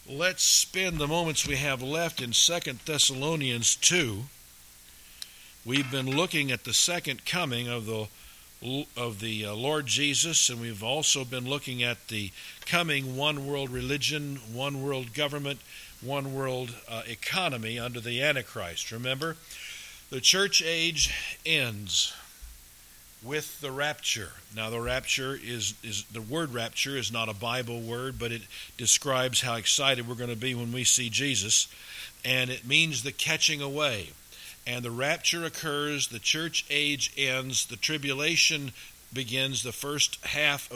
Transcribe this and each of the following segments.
let's spend the moments we have left in 2 Thessalonians 2. We've been looking at the second coming of the Lord Jesus, and we've also been looking at the coming one world religion, one world government, one world economy under the Antichrist. Remember, the church age ends with the rapture. Now, the rapture is the word rapture is not a Bible word, but it describes how excited we're going to be when we see Jesus, and it means the catching away. And the rapture occurs, the church age ends, the tribulation begins. The first half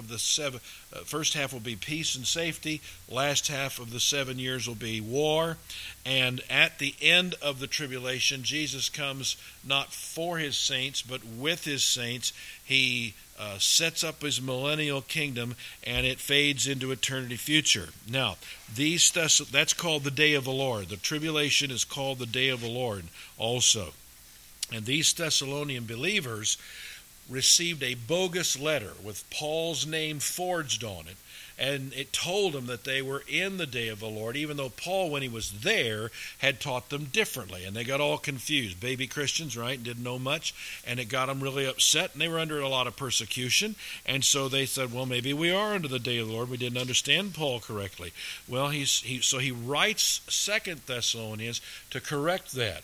will be peace and safety. Last half of the 7 years will be war. And at the end of the tribulation, Jesus comes not for his saints, but with his saints. He sets up his millennial kingdom, and it fades into eternity future. Now, that's called the day of the Lord. The tribulation is called the day of the Lord also. And these Thessalonian believers received a bogus letter with Paul's name forged on it, and it told them that they were in the day of the Lord, even though Paul, when he was there, had taught them differently, and they got all confused. Baby Christians, right, didn't know much, and it got them really upset, and they were under a lot of persecution, and so they said, well, maybe we are under the day of the Lord. We didn't understand Paul correctly. Well, so he writes 2 Thessalonians to correct that.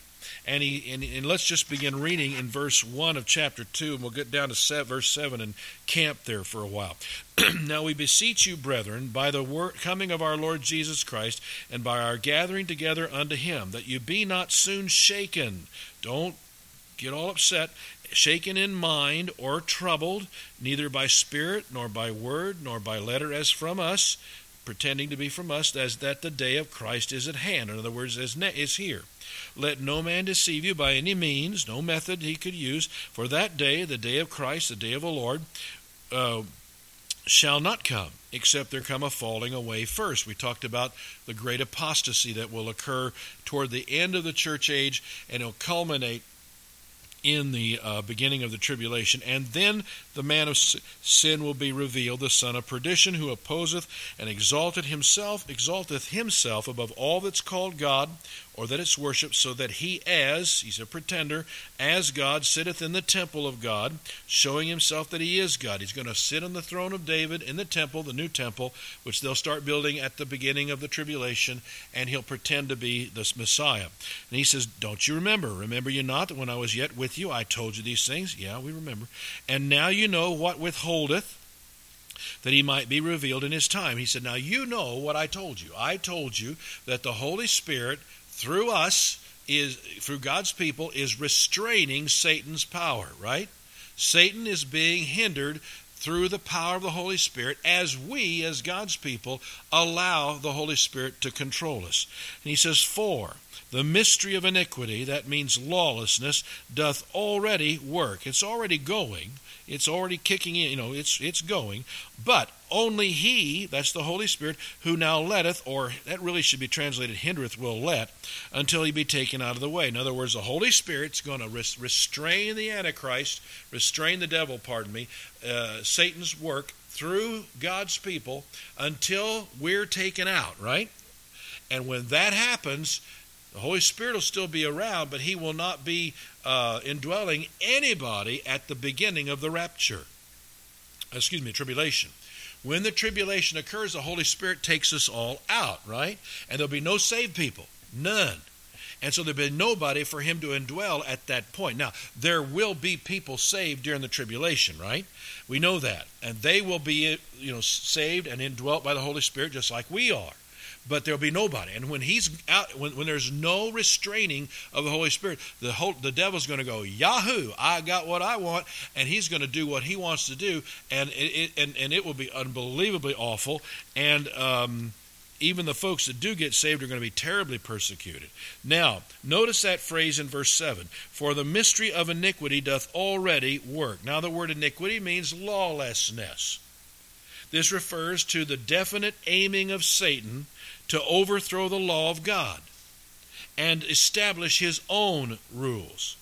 And let's just begin reading in verse 1 of chapter 2, and we'll get down to verse 7 and camp there for a while. Now we beseech you, brethren, by the coming of our Lord Jesus Christ, and by our gathering together unto him, that you be not soon shaken. Don't get all upset, shaken in mind or troubled, neither by spirit, nor by word, nor by letter as from us, pretending to be from us, as that the day of Christ is at hand. In other words, is here. Let no man deceive you by any means, no method he could use, for that day, the day of Christ, the day of the Lord, shall not come, except there come a falling away first. We talked about the great apostasy that will occur toward the end of the church age, and it'll culminate in the beginning of the tribulation. And then the man of sin will be revealed, the son of perdition, who opposeth and exalteth himself above all that's called God, or that it's worshipped, so that he's a pretender, as God sitteth in the temple of God, showing himself that he is God. He's going to sit on the throne of David in the temple, the new temple, which they'll start building at the beginning of the tribulation, and he'll pretend to be this Messiah. And he says, don't you remember? Remember you not that when I was yet with you, I told you these things? Yeah, we remember. And now you know what withholdeth, that he might be revealed in his time. He said, now you know what I told you. I told you that the Holy Spirit, through us, through God's people, is restraining Satan's power, right? Satan is being hindered through the power of the Holy Spirit as we, as God's people, allow the Holy Spirit to control us. And he says, for the mystery of iniquity, that means lawlessness, doth already work. It's already going. It's already kicking in. It's going. But only he, that's the Holy Spirit, who now letteth, or that really should be translated hindereth, will let, until he be taken out of the way. In other words, the Holy Spirit's going to restrain the Antichrist, restrain the devil, Satan's work through God's people until we're taken out, right? And when that happens, the Holy Spirit will still be around, but he will not be indwelling anybody at the beginning of the tribulation. When the tribulation occurs, the Holy Spirit takes us all out, right? And there'll be no saved people, none. And so there'll be nobody for him to indwell at that point. Now, there will be people saved during the tribulation, right? We know that. And they will be saved and indwelt by the Holy Spirit just like we are. But there'll be nobody. And when he's out, when there's no restraining of the Holy Spirit, the devil's going to go, Yahoo! I got what I want, and he's going to do what he wants to do, and it will be unbelievably awful. And even the folks that do get saved are going to be terribly persecuted. Now, notice that phrase in verse 7. For the mystery of iniquity doth already work. Now, the word iniquity means lawlessness. This refers to the definite aiming of Satan to overthrow the law of God and establish his own rules.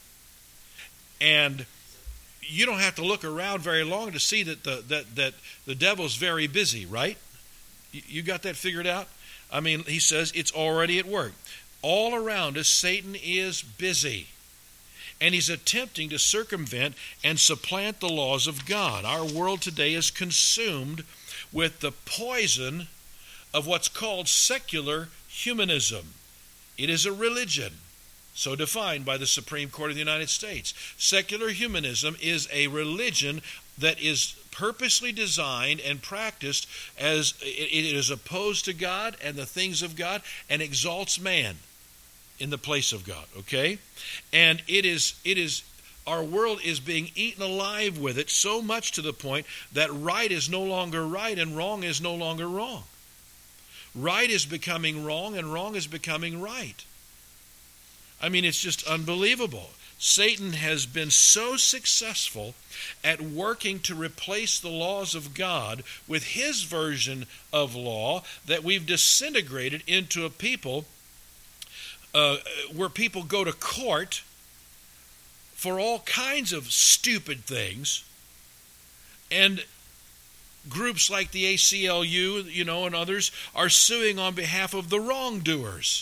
And you don't have to look around very long to see that the devil's very busy, right? You got that figured out? I mean, he says it's already at work. All around us, Satan is busy. And he's attempting to circumvent and supplant the laws of God. Our world today is consumed with the poison of what's called secular humanism. It is a religion, so defined by the Supreme Court of the United States. Secular humanism is a religion that is purposely designed and practiced as it is opposed to God and the things of God and exalts man in the place of God, okay? And it is our world is being eaten alive with it, so much to the point that right is no longer right and wrong is no longer wrong. Right is becoming wrong and wrong is becoming right. I mean, it's just unbelievable. Satan has been so successful at working to replace the laws of God with his version of law that we've disintegrated into a people where people go to court for all kinds of stupid things, and groups like the ACLU, and others are suing on behalf of the wrongdoers.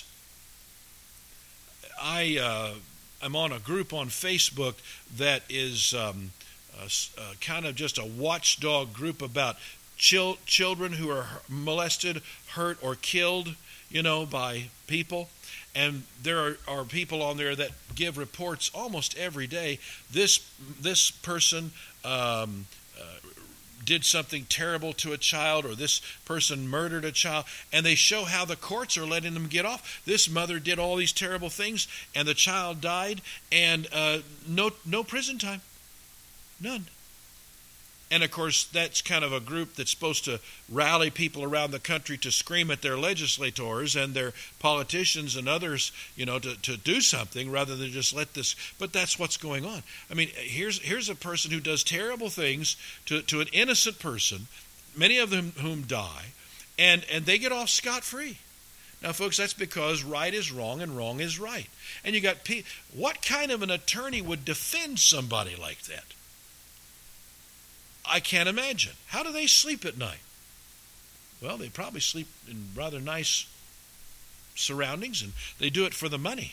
I'm on a group on Facebook that is kind of just a watchdog group about children who are molested, hurt, or killed, by people. And there are people on there that give reports almost every day. This person did something terrible to a child, or this person murdered a child, and they show how the courts are letting them get off. This mother did all these terrible things, and the child died, and no prison time. None. And, of course, that's kind of a group that's supposed to rally people around the country to scream at their legislators and their politicians and others, to do something rather than just let this. But that's what's going on. I mean, here's a person who does terrible things to an innocent person, many of them whom die, and they get off scot-free. Now, folks, that's because right is wrong and wrong is right. And you got what kind of an attorney would defend somebody like that? I can't imagine. How do they sleep at night? Well, they probably sleep in rather nice surroundings, and they do it for the money.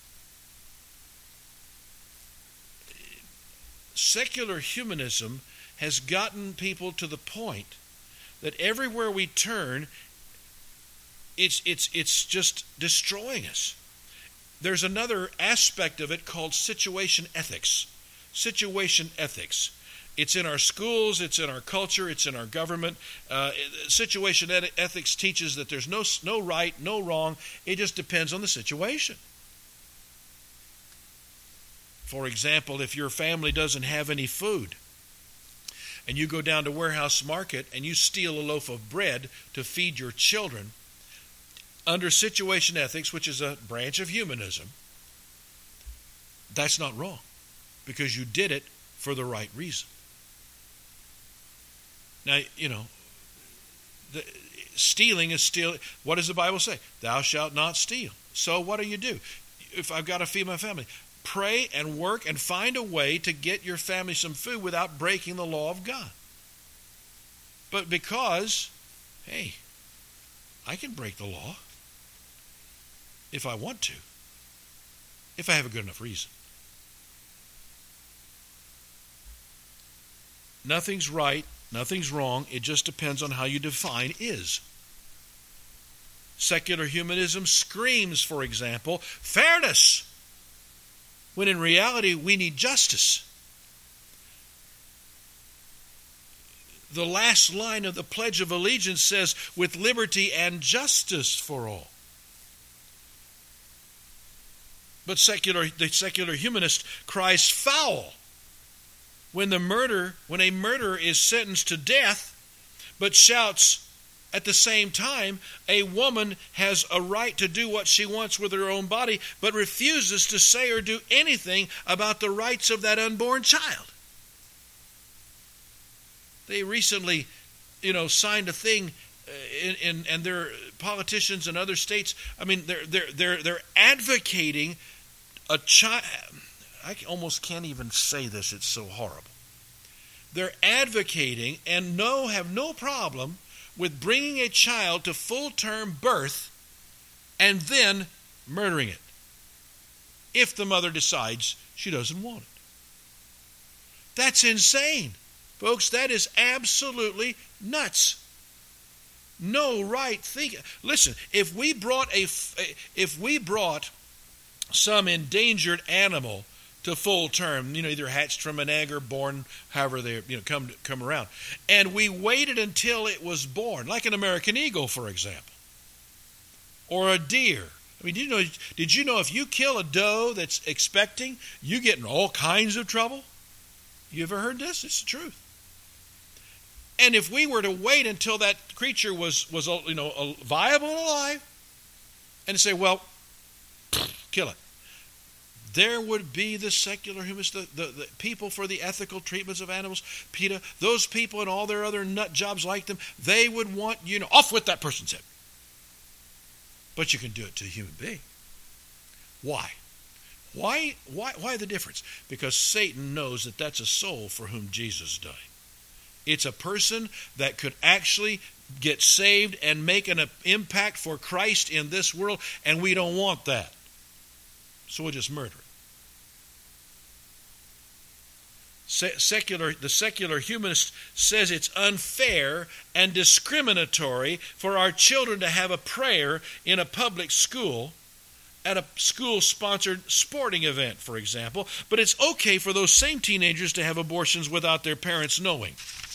Secular humanism has gotten people to the point that everywhere we turn, it's just destroying us. There's another aspect of it called situation ethics. Situation ethics. It's in our schools, it's in our culture, it's in our government. Situation ethics teaches that there's no right, no wrong. It just depends on the situation. For example, if your family doesn't have any food, and you go down to Warehouse Market and you steal a loaf of bread to feed your children, under situation ethics, which is a branch of humanism, that's not wrong, because you did it for the right reason. Now, stealing is stealing. What does the Bible say? Thou shalt not steal. So what do? If I've got to feed my family, pray and work and find a way to get your family some food without breaking the law of God. But because, hey, I can break the law if I want to, if I have a good enough reason. Nothing's right. Nothing's wrong. It just depends on how you define is. Secular humanism screams, for example, fairness, when in reality we need justice. The last line of the Pledge of Allegiance says, with liberty and justice for all. But the secular humanist cries foul when a murderer is sentenced to death, but shouts at the same time, a woman has a right to do what she wants with her own body, but refuses to say or do anything about the rights of that unborn child. They recently, signed a thing, and their politicians in other states. I mean, they're advocating a child. I almost can't even say this, it's so horrible. They're advocating and have no problem with bringing a child to full-term birth and then murdering it if the mother decides she doesn't want it. That's insane. Folks, that is absolutely nuts. No right thinking. Listen, if we brought some endangered animal to full term, either hatched from an egg or born, however they come around, and we waited until it was born, like an American eagle, for example, or a deer. I mean, did you know if you kill a doe that's expecting, you get in all kinds of trouble? You ever heard this? It's the truth. And if we were to wait until that creature was viable and alive, and say, well, kill it, there would be the secular humanists, the people for the ethical treatments of animals, PETA, those people and all their other nut jobs like them, they would want off with that person's head. But you can do it to a human being. Why? Why the difference? Because Satan knows that that's a soul for whom Jesus died. It's a person that could actually get saved and make an impact for Christ in this world, and we don't want that. So we'll just murder it. The secular humanist says it's unfair and discriminatory for our children to have a prayer in a public school, at a school-sponsored sporting event, for example, but it's okay for those same teenagers to have abortions without their parents knowing.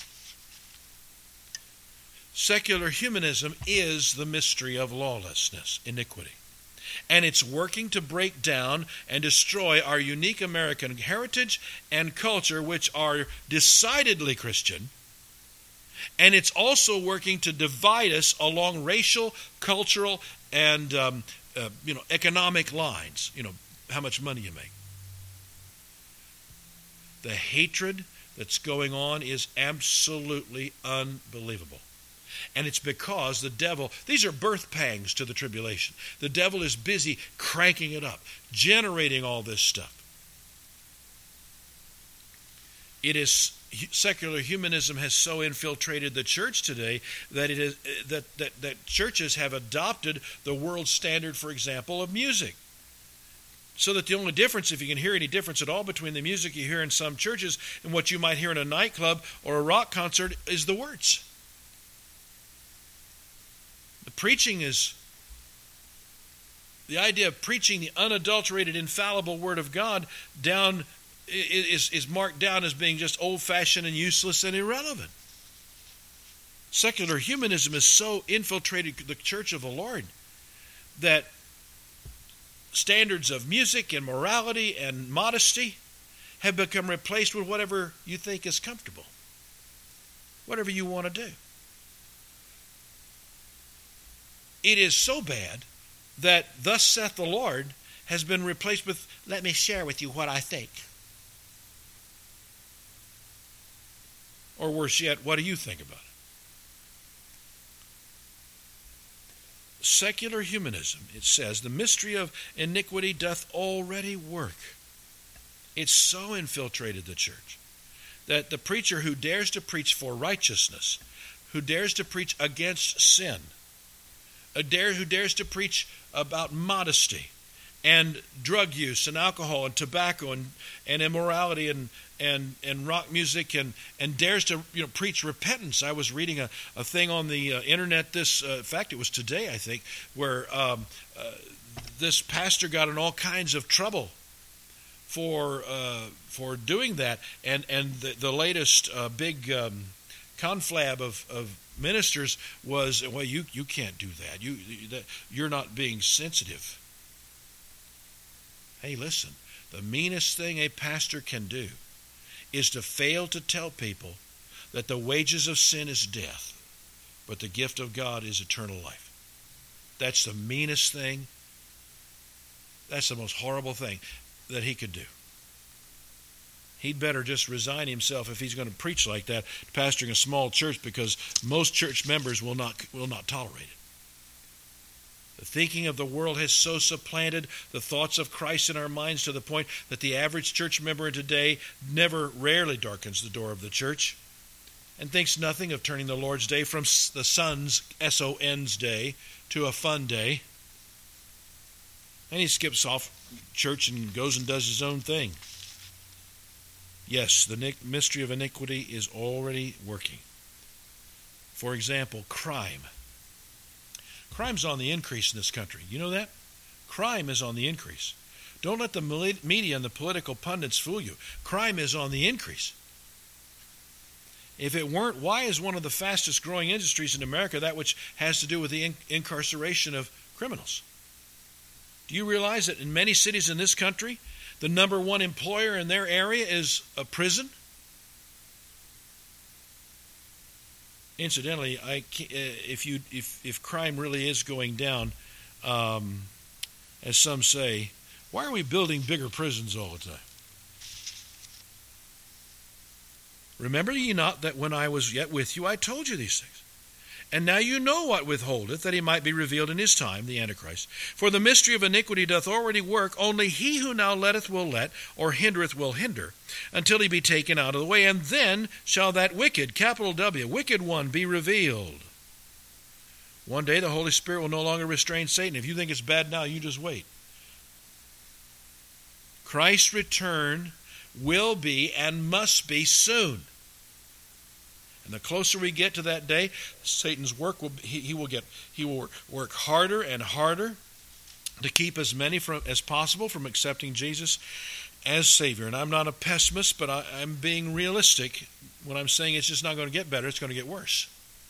Secular humanism is the mystery of lawlessness, iniquity. And it's working to break down and destroy our unique American heritage and culture, which are decidedly Christian. And it's also working to divide us along racial, cultural, and economic lines. How much money you make. The hatred that's going on is absolutely unbelievable. And it's because the devil, these are birth pangs to the tribulation. The devil is busy cranking it up, generating all this stuff. Secular humanism has so infiltrated the church today that that churches have adopted the world standard, for example, of music. So that the only difference, if you can hear any difference at all between the music you hear in some churches and what you might hear in a nightclub or a rock concert, is the words. The idea of preaching the unadulterated, infallible Word of God down is marked down as being just old-fashioned and useless and irrelevant. Secular humanism has so infiltrated the church of the Lord that standards of music and morality and modesty have become replaced with whatever you think is comfortable, whatever you want to do. It is so bad that thus saith the Lord has been replaced with, let me share with you what I think. Or worse yet, what do you think about it? Secular humanism, it says, the mystery of iniquity doth already work. It's so infiltrated the church that the preacher who dares to preach for righteousness, who dares to preach against sin, who dares to preach about modesty and drug use and alcohol and tobacco and immorality and rock music and dares to preach repentance. I was reading a thing on the internet in fact it was today I think, where this pastor got in all kinds of trouble for doing that, and the latest big conflab of ministers was, well, you can't do that. You're not being sensitive. Hey, listen, the meanest thing a pastor can do is to fail to tell people that the wages of sin is death, but the gift of God is eternal life. That's the meanest thing. That's the most horrible thing that he could do. He'd better just resign himself if he's going to preach like that, pastoring a small church, because most church members will not tolerate it. The thinking of the world has so supplanted the thoughts of Christ in our minds to the point that the average church member today rarely darkens the door of the church. and thinks nothing of turning the Lord's day from the Son's, S-O-N's day, to a fun day. And he skips off church and goes and does his own thing. Yes, the mystery of iniquity is already working. For example, crime. Crime's on the increase in this country. You know that? Crime is on the increase. Don't let the media and the political pundits fool you. Crime is on the increase. If it weren't, why is one of the fastest growing industries in America that which has to do with the incarceration of criminals? Do you realize that in many cities in this country, the number one employer in their area is a prison? Incidentally, if crime really is going down, as some say, why are we building bigger prisons all the time? Remember ye not that when I was yet with you, I told you these things? And now you know what withholdeth, that he might be revealed in his time, the Antichrist. For the mystery of iniquity doth already work. Only he who now letteth will let, or hindereth will hinder, until he be taken out of the way. And then shall that wicked, capital W, wicked one, be revealed. One day the Holy Spirit will no longer restrain Satan. If you think it's bad now, you just wait. Christ's return will be and must be soon. And the closer we get to that day, Satan's work will work harder and harder to keep as many as possible from accepting Jesus as Savior. And I'm not a pessimist, but I'm being realistic when I'm saying it's just not going to get better, it's going to get worse.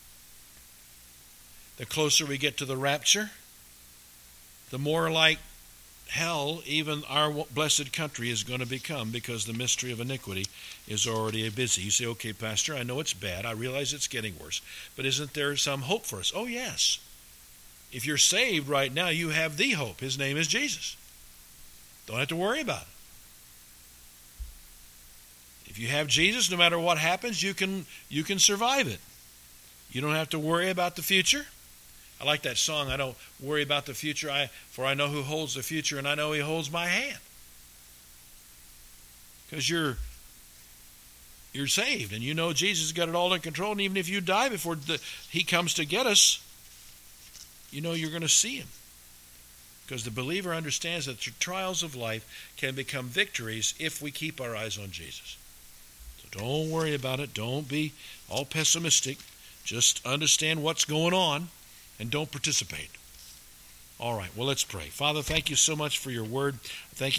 The closer we get to the rapture, the more like hell even our blessed country is going to become, because the mystery of iniquity is already busy. You say, okay, Pastor, I know it's bad. I realize it's getting worse. But isn't there some hope for us? Oh, yes. If you're saved right now, you have the hope. His name is Jesus. Don't have to worry about it. If you have Jesus, no matter what happens, you can survive it. You don't have to worry about the future. I like that song, I don't worry about the future, for I know who holds the future, and I know he holds my hand. Because you're saved, and you know Jesus has got it all in control, and even if you die before he comes to get us, you know you're going to see him. Because the believer understands that the trials of life can become victories if we keep our eyes on Jesus. So don't worry about it. Don't be all pessimistic. Just understand what's going on. And don't participate. All right, well, let's pray. Father, thank you so much for your word. Thank you.